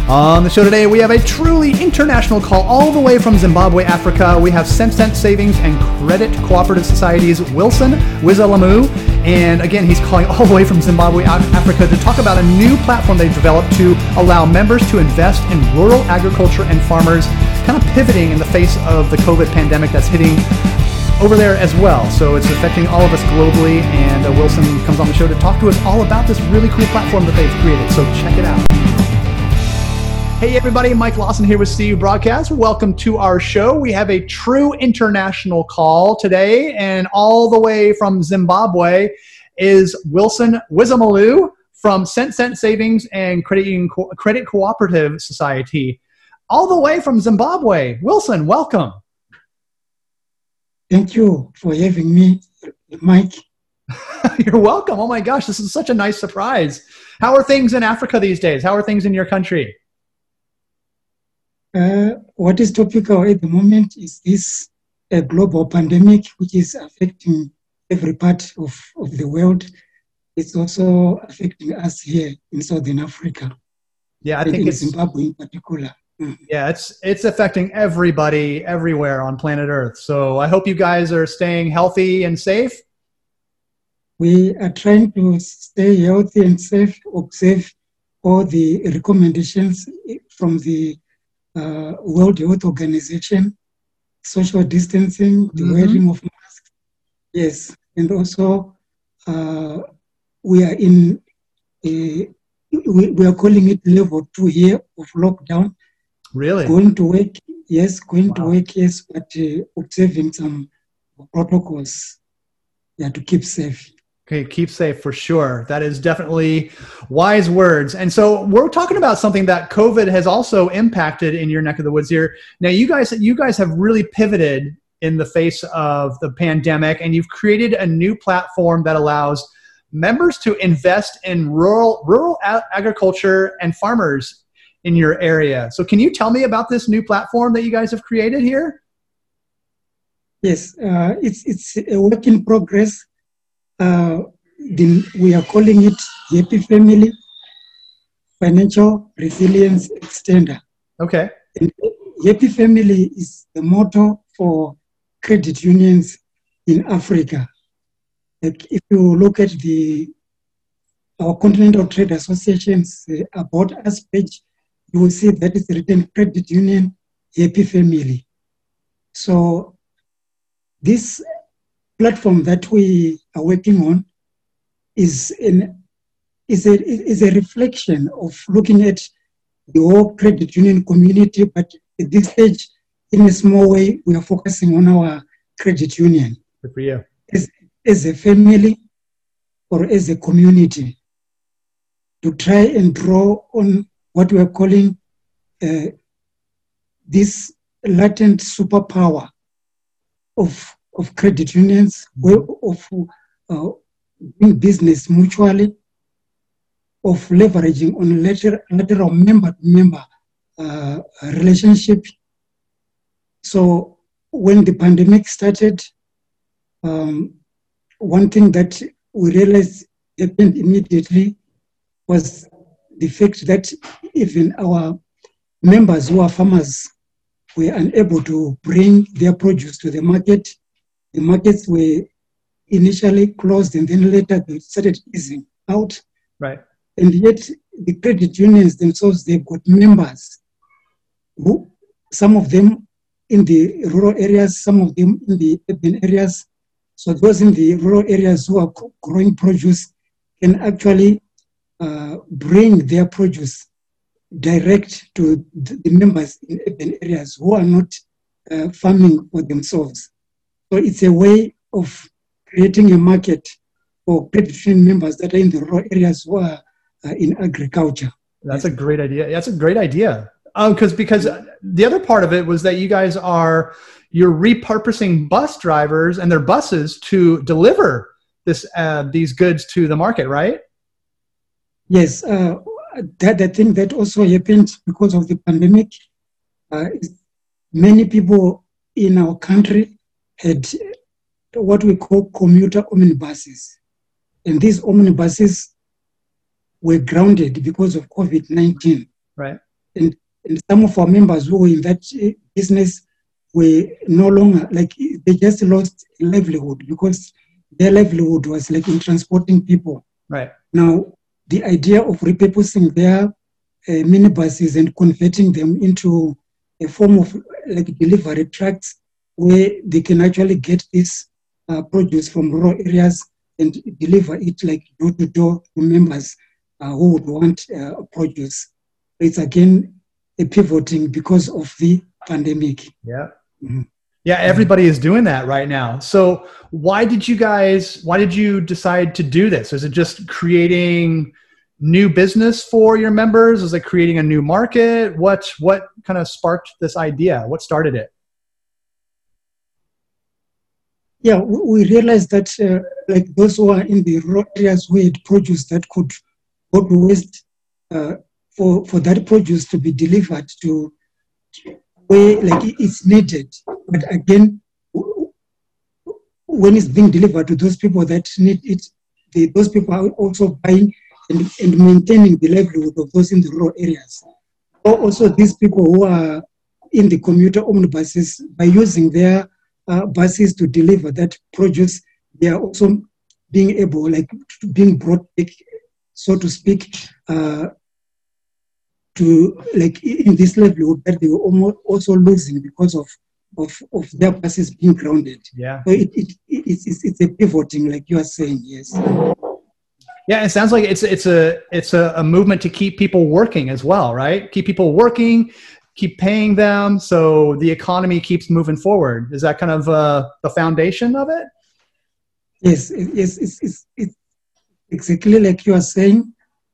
On the show today, we have a truly international call all the way from Zimbabwe, Africa. We have Cent Savings and Credit Cooperative Society's Wilson Wizalamu. And again, he's calling all the way from Zimbabwe, Africa, to talk about a new platform they've developed to allow members to invest in rural agriculture and farmers, kind of pivoting in the face of the COVID pandemic that's hitting over there as well. So it's affecting all of us globally. And Wilson comes on the show to talk to us all about this really cool platform that they've created. So check it out. Hey everybody, Mike Lawson here with CU Broadcast. Welcome to our show. We have a true international call today, and all the way from Zimbabwe is Wilson Wizalamu from Cent Savings and Credit Cooperative Society. All the way from Zimbabwe. Wilson, welcome. Thank you for having me, Mike. You're welcome. Oh my gosh, this is such a nice surprise. How are things in Africa these days? How are things in your country? What is topical at the moment is this global pandemic, which is affecting every part of the world. It's also affecting us here in Southern Africa. Yeah, I think it's Zimbabwe in particular. Yeah, it's affecting everybody everywhere on planet Earth. So I hope you guys are staying healthy and safe. We are trying to stay healthy and safe, observe all the recommendations from the World Health Organization, social distancing, the wearing of masks. Yes, and also we are in we are calling it level 2 here of lockdown. Really? Going to work, yes, to work, yes, but observing some protocols, to keep safe. Okay, keep safe for sure. That is definitely wise words. And so we're talking about something that COVID has also impacted in your neck of the woods here. Now, you guys have really pivoted in the face of the pandemic, and you've created a new platform that allows members to invest in rural agriculture and farmers in your area. So can you tell me about this new platform that you guys have created here? Yes, it's a work in progress. We are calling it Happy Family Financial Resilience Extender. Okay. And Happy Family is the motto for credit unions in Africa. Like if you look at our Continental Trade Association's About Us page, you will see that it's written Credit Union Happy Family. So this platform that we are working on is a reflection of looking at the whole credit union community, but at this stage, in a small way, we are focusing on our credit union. Good for you. As a family or as a community, to try and draw on what we are calling this latent superpower of credit unions, of doing business mutually, of leveraging on lateral member-to-member relationship. So when the pandemic started, one thing that we realized happened immediately was the fact that even our members who are farmers were unable to bring their produce to the market. The markets were initially closed and then later they started easing out. Right. And yet the credit unions themselves, they've got members who, some of them in the rural areas, some of them in the urban areas. So those in the rural areas who are growing produce can actually bring their produce direct to the members in urban areas who are not farming for themselves. So it's a way of creating a market for credit union members that are in the rural areas who are in agriculture. That's a great idea. That's a great idea. Because the other part of it was that you're repurposing bus drivers and their buses to deliver these goods to the market, right? Yes, that I think that also happened because of the pandemic. Many people in our country had what we call commuter omnibuses. And these omnibuses were grounded because of COVID-19. Right. And and some of our members who were in that business were no longer, like, they just lost livelihood because their livelihood was like in transporting people. Right. Now, the idea of repurposing their minibuses and converting them into a form of like delivery trucks where they can actually get this produce from rural areas and deliver it like door to door to members who would want produce. It's again a pivoting because of the pandemic. Yeah. Mm-hmm. Yeah, everybody is doing that right now. So why did you decide to do this? Is it just creating new business for your members? Is it creating a new market? What kind of sparked this idea? What started it? Yeah, we realized that like those who are in the rural areas where it produce that could go to waste, for that produce to be delivered to where like it's needed. But again, when it's being delivered to those people that need it, those people are also buying and maintaining the livelihood of those in the rural areas. Or also these people who are in the commuter omnibuses, by using their buses to deliver that produce, they are also being able, like, being brought back, so to speak, to like in this livelihood that they were also losing because of their buses being grounded. Yeah. So it's a pivoting, like you are saying. Yes. Yeah, it sounds like it's a movement to keep people working as well, right? Keep people working, keep paying them, so the economy keeps moving forward. Is that kind of the foundation of it? Yes, it's exactly like you are saying,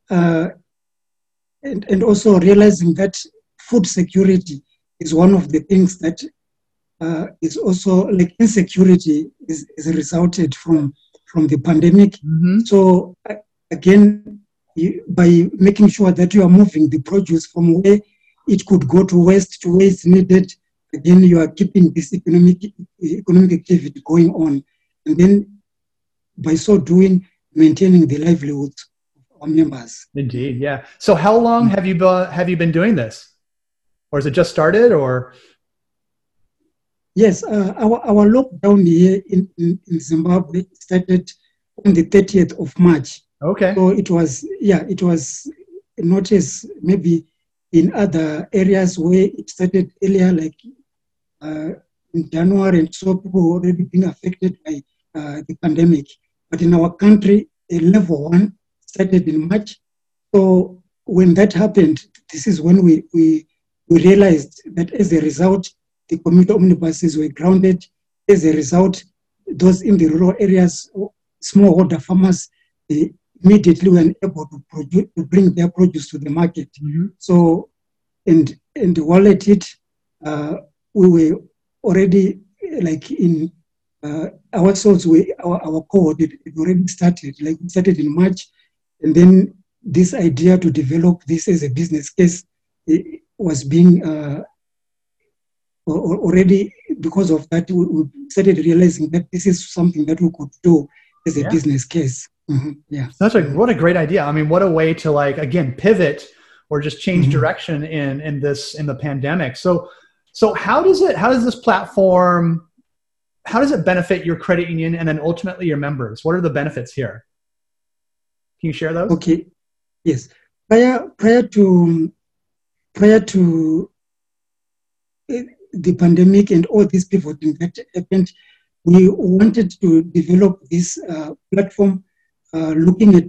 and also realizing that food security is one of the things that is also like insecurity is resulted from the pandemic. Mm-hmm. So again, by making sure that you are moving the produce from where it could go to waste to where it's needed, again, you are keeping this economic activity going on. And then by so doing, maintaining the livelihoods of our members. Indeed, yeah. So how long have you been doing this? Or has it just started, or? Yes, our lockdown here in Zimbabwe started on the 30th of March. Okay. So it was not as maybe in other areas where it started earlier, like in January, and so people were already being affected by the pandemic. But in our country, level 1 started in March. So when that happened, this is when we realized that as a result, the commuter omnibuses were grounded. As a result, those in the rural areas, smallholder farmers, they immediately were able to bring their produce to the market. Mm-hmm. So, and while at it, we were already like in ourselves, our cohort, it already started. Like it started in March, and then this idea to develop this as a business case was being already, because of that, we started realizing that this is something that we could do as a business case. Mm-hmm. Yeah. What a great idea. I mean, what a way to, like, again, pivot or just change direction in the pandemic. So how does this platform, how does it benefit your credit union and then ultimately your members? What are the benefits here? Can you share those? Okay. Yes. Prior to the pandemic and all these pivoting that happened, we wanted to develop this platform looking at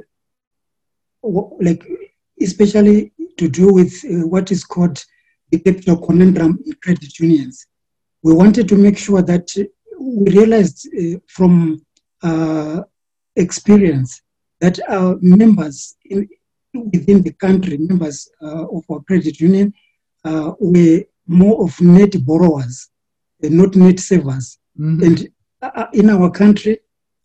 like especially to do with what is called the capital conundrum in credit unions. We wanted to make sure that we realized from experience that our members within the country, members of our credit union, were more of net borrowers and not net savers. Mm-hmm. And in our country,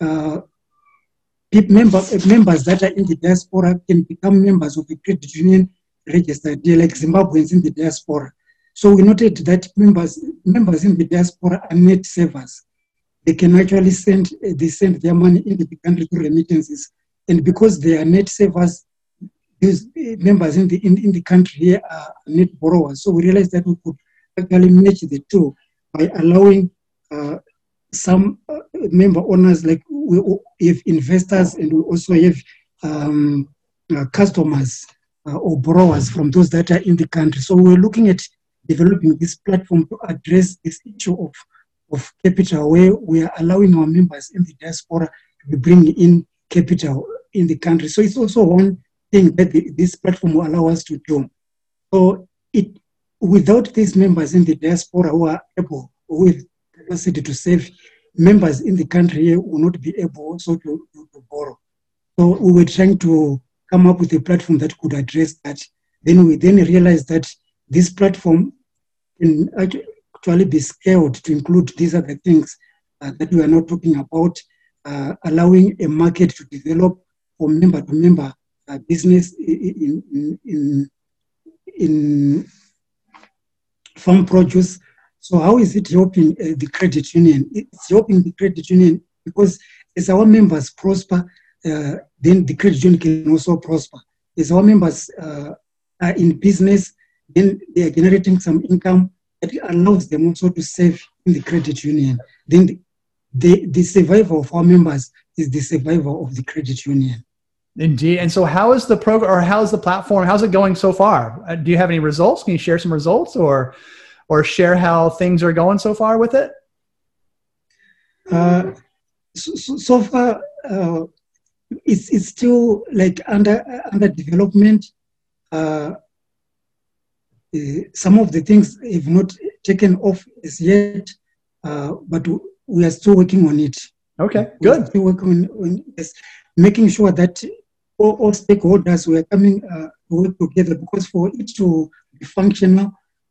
members that are in the diaspora can become members of a credit union registered. They're like Zimbabweans in the diaspora. So we noted that members in the diaspora are net savers. They can actually send their money into the country through remittances. And because they are net savers, these members in the country here are net borrowers. So we realized that we could actually match the two by allowing some member owners, like we have investors, and we also have customers or borrowers from those that are in the country. So we're looking at developing this platform to address this issue of capital, where we are allowing our members in the diaspora to be bringing in capital in the country. So it's also one thing that this platform will allow us to do. So without these members in the diaspora who are able, with capacity to save, members in the country will not be able also to borrow. So we were trying to come up with a platform that could address that. Then we realized that this platform can actually be scaled to include these other things that we are not talking about, allowing a market to develop for member-to-member business in farm produce. So how is it helping the credit union? It's helping the credit union because as our members prosper, then the credit union can also prosper. As our members are in business, then they are generating some income that allows them also to save in the credit union. Then the survival of our members is the survival of the credit union. Indeed. And so how is the program, or how's the platform, how's it going so far? Do you have any results? Can you share some results or share how things are going so far with it? So far, it's still like under development. Some of the things have not taken off as yet, but we are still working on it. Okay, good. We're still working on this, making sure that all stakeholders were coming to work together, because for it to be functional,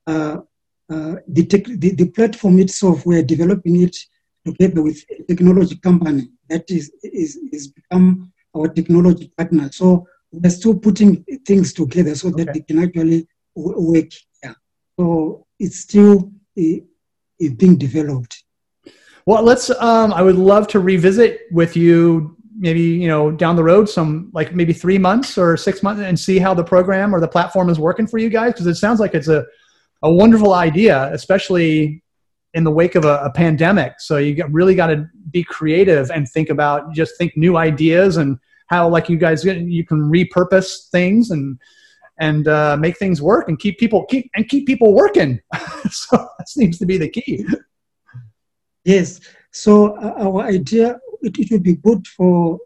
the platform itself, we are developing it together with a technology company that is become our technology partner. So we're still putting things together so that they can actually work. Yeah. So it's still being developed. Well, let's. I would love to revisit with you, maybe down the road, some like maybe 3 months or 6 months, and see how the program or the platform is working for you guys, because it sounds like it's a wonderful idea, especially in the wake of a pandemic. So you really got to be creative and think new ideas, and how, like you guys, you can repurpose things and make things work and keep people working. So that seems to be the key. Yes. So our idea, it would be good for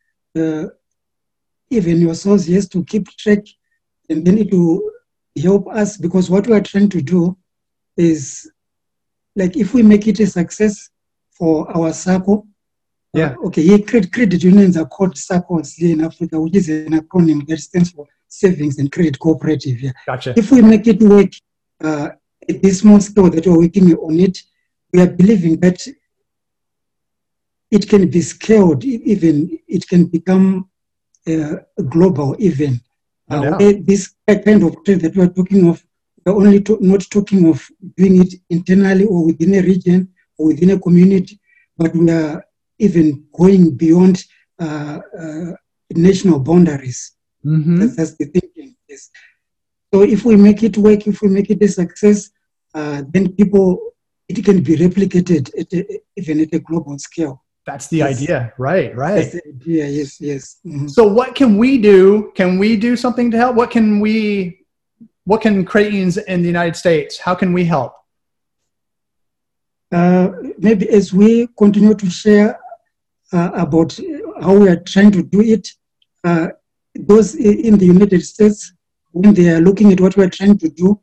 even yourselves, yes, to keep track, and then it will help us, because what we are trying to do is, like, if we make it a success for our SACCO, credit unions are called SACCOs here in Africa, which is an acronym that stands for Savings and Credit Cooperative. Yeah. Gotcha. If we make it work at this small scale that we're working on it, we are believing that it can be scaled, even it can become global even. This kind of trade that we are talking of, we're only not talking of doing it internally or within a region or within a community, but we are even going beyond national boundaries. Mm-hmm. That's the thinking. Yes. So if we make it work, if we make it a success, then it can be replicated even at a global scale. That's the idea. Right. That's the idea. Yes. Mm-hmm. So what can we do? Can we do something to help? What can credit unions in the United States, how can we help? Maybe as we continue to share about how we are trying to do it, those in the United States, when they are looking at what we are trying to do,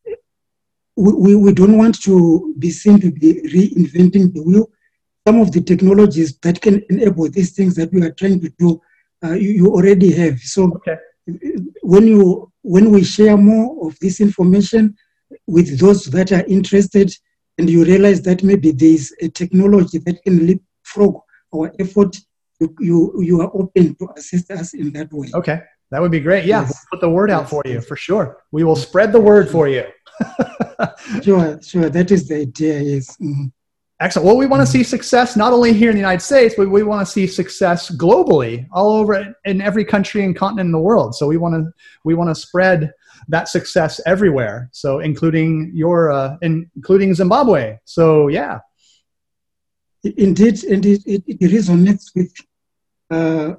we don't want to be seen to be reinventing the wheel. Some of the technologies that can enable these things that we are trying to do, you already have. So when we share more of this information with those that are interested, and you realize that maybe there is a technology that can leapfrog our effort, you are open to assist us in that way. Okay, that would be great. Yeah, we'll put the word out for you, for sure. We will spread the word for you. Sure. That is the idea, yes. Mm-hmm. Excellent. Well, we want to see success not only here in the United States, but we want to see success globally, all over in every country and continent in the world. So we want to spread that success everywhere. So including including Zimbabwe. So yeah. Indeed, it resonates with the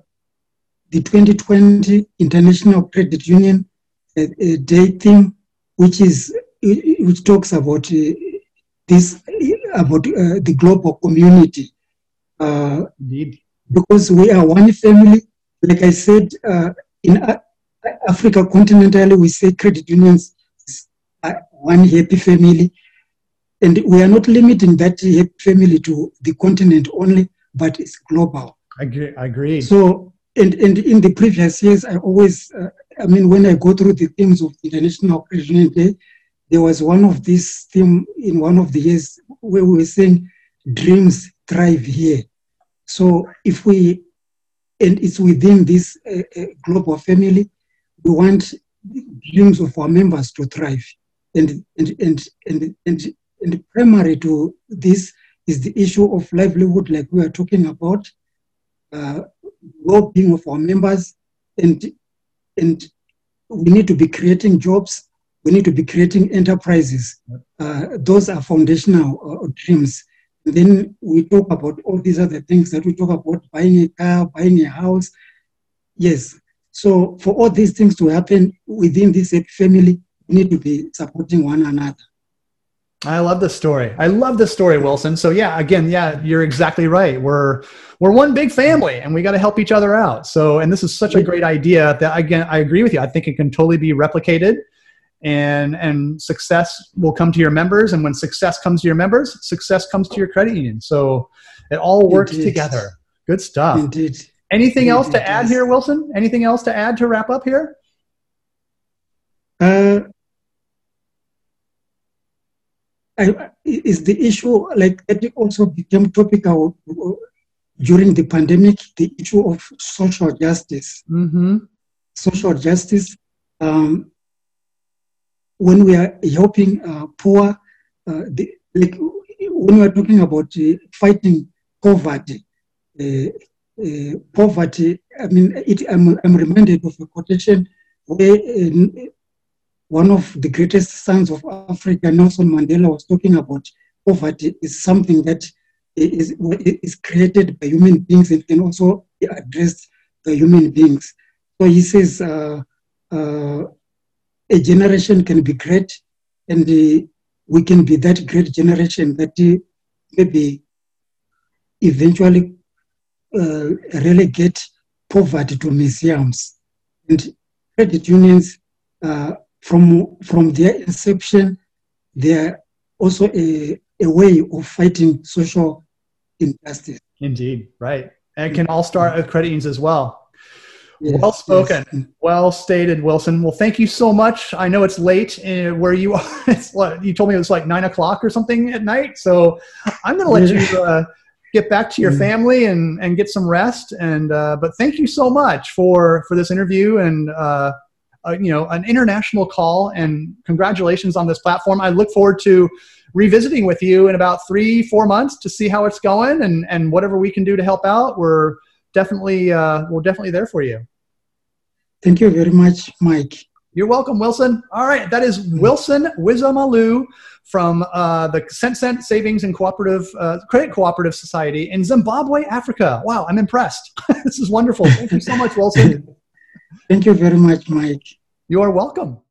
2020 International Credit Union Day theme, which talks about the global community. Indeed. Because we are one family. Like I said, in Africa continentally, we say credit unions are one happy family. And we are not limiting that happy family to the continent only, but it's global. I agree. So, and in the previous years, I always, when I go through the themes of International Credit Union Day, there was one of these themes in one of the years where we were saying, dreams thrive here. So and it's within this global family, we want the dreams of our members to thrive. And primary to this is the issue of livelihood, like we are talking about, well-being of our members, and we need to be creating jobs. We need to be creating enterprises. Those are foundational dreams. And then we talk about all these other things that we talk about, buying a car, buying a house. Yes. So for all these things to happen within this family, we need to be supporting one another. I love this story. Wilson. So you're exactly right. We're one big family, and we got to help each other out. So, and this is such a great idea that, again, I agree with you. I think it can totally be replicated, and success will come to your members. And when success comes to your members, success comes to your credit union. So it all works together. Good stuff. Indeed. Anything else to add here, Wilson? Anything else to add to wrap up here? Is the issue like that also became topical during the pandemic, the issue of social justice. Mm-hmm. Social justice, when we are helping poor, when we are talking about fighting poverty, I'm reminded of a quotation where one of the greatest sons of Africa, Nelson Mandela, was talking about poverty is something that is created by human beings and can also be addressed by human beings. So he says a generation can be great, and we can be that great generation that maybe eventually relegate poverty to museums. And credit unions, from their inception, they are also a way of fighting social injustice. Indeed, right. And it can all start with credit unions as well. Yes, well spoken. Yes. Well stated, Wilson. Well, thank you so much. I know it's late where you are. It's what you told me it was like 9 o'clock or something at night. So I'm going to let you get back to your family and get some rest. And but thank you so much for this interview and an international call, and congratulations on this platform. I look forward to revisiting with you in about 3-4 months to see how it's going, and whatever we can do to help out, we're definitely there for you. Thank you very much, Mike. You're welcome, Wilson. All right, that is Wilson Wizamalu from the Cent Savings and Credit Cooperative Society in Zimbabwe, Africa. Wow, I'm impressed. This is wonderful. Thank you so much, Wilson. Thank you very much, Mike. You are welcome.